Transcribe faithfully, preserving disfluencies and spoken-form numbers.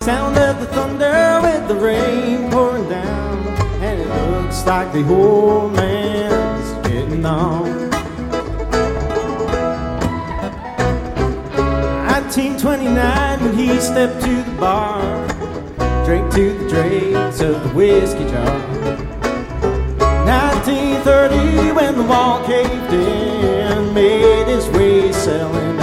Sound of the thunder with the rain pouring down, and it looks like the old man's getting on. nineteen twenty-nine when he stepped to the bar, drank to the dregs of the whiskey jar. nineteen thirty when the wall caved in, made his way selling